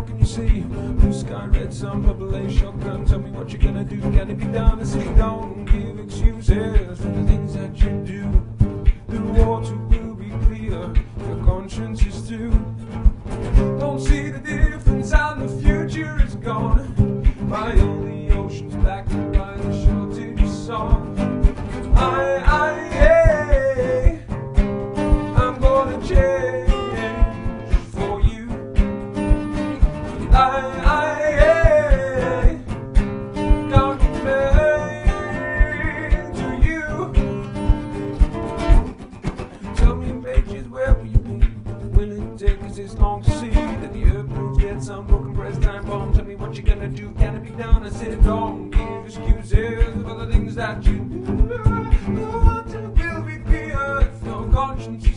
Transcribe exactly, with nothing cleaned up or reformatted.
what can you see? Blue sky, red sun, purple lace, shotgun. Tell me what you're gonna do. Can it be done? I say don't give excuses for the things that you do. The water will be clear, your conscience is through. Don't see the difference and the future is gone. By all the oceans black and by the shore to the song. I, I, yeah, I'm gonna change for you. I, I, yeah, got to make to you. Tell me, pages, where will you be? Will it take us this long to see that the earth moves, gets unbroken, press time bomb? Tell me what you're gonna do. Can it be done? I said don't give excuses for the things that you do. The water will be clear if your conscience is